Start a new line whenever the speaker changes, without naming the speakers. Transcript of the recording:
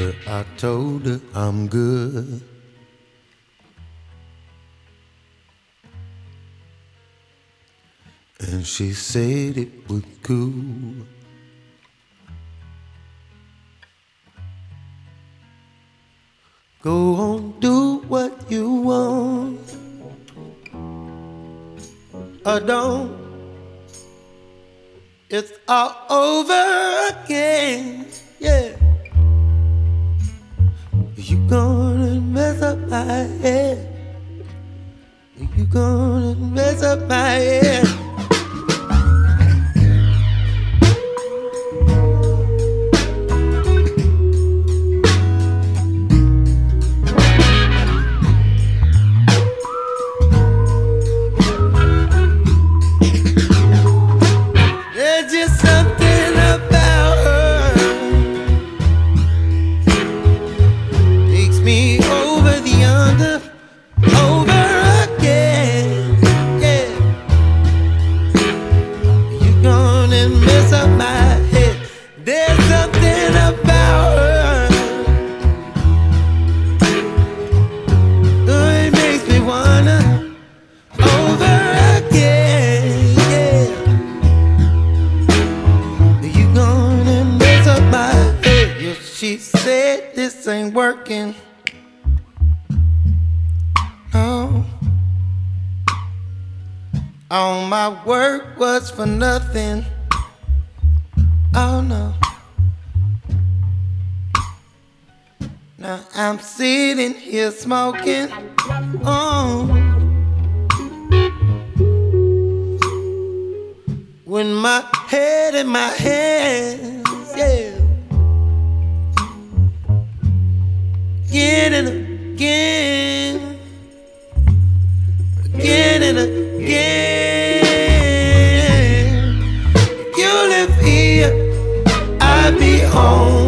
her, I told her I'm good. And she said it was cool. Go on, do what you want, or don't. It's all over again, yeah. You gonna mess up my head. You gonna mess up my head. There's just something about her takes me over the under, over again, yeah. You gonna mess up my head. There's something about her, oh, it makes me wanna over again, yeah. You gonna mess up my head. Yeah, she said this ain't working. No, all my work was for nothing. Oh no. Now I'm sitting here smoking. Oh, with my head in my hands, yeah. Again and again, again and again. You live here, I be home.